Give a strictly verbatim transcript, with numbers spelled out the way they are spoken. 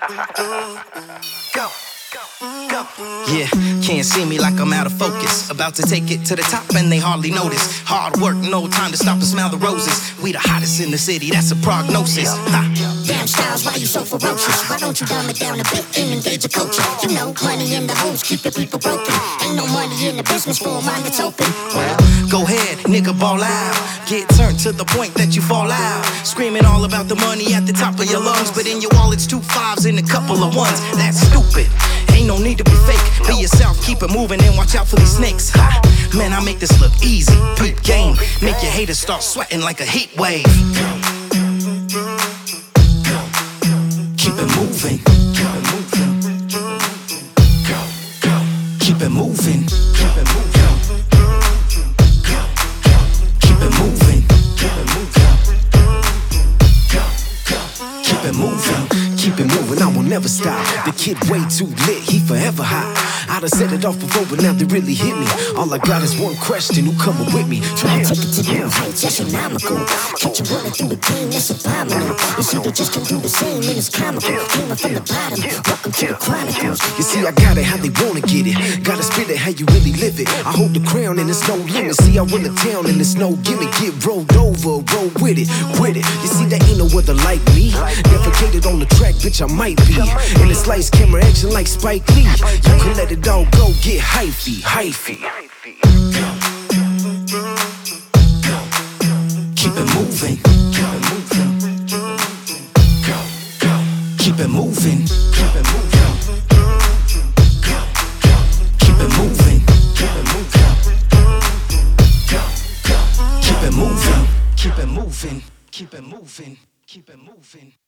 Go. Go. Yeah, can't see me like I'm out of focus. About to take it to the top and they hardly notice. Hard work, no time to stop and smell the roses. We the hottest in the city, that's a prognosis. Ha. Damn Styles, why you so ferocious? Why don't you dumb it down a bit and engage a culture? You know, money in the hoes keep the people broken. Ain't no money in the business for a mind that's open. Well, go ahead, nigga, ball out. Get turned to the point that you fall out. Screaming all about the money at the top of your lungs, but in your wallet's two fives and a couple of ones. That's stupid. Ain't no need to be fake. Be yourself, keep it moving, and watch out for these snakes. Ha. Man, I make this look easy. Peep game, make your haters start sweating like a heat wave. Keep it moving. Keep it moving. Keep it moving. Keep it moving. Keep it moving. Keep it moving. Keep it moving, I will never stop. The kid way too lit, he forever hot. I done set it off before, but now they really hit me. All I got is one question, who coming with me? Try to take it to new heights, astronomical. Catch you running through the game, that's phenomenal. You see, they just can do the same, and it's comical. Came up from the bottom, welcome to the Chronicles. You see, I got it how they wanna get it. Gotta spit it how you really live it. I hold the crown and it's no limit. See, I run the town and it's no gimmick. Get rolled over, roll with it, with it. You see, there ain't no other like me. Defecated on the track, bitch, I might be. And it's lights, camera, action like Spike Lee. You can let it all go, get hyphy, hyphy. Keep it moving. Keep it moving. Keep it moving. Keep it moving. Keep it moving. Keep it moving. Keep it moving. Keep it moving. Keep it moving. Keep it moving.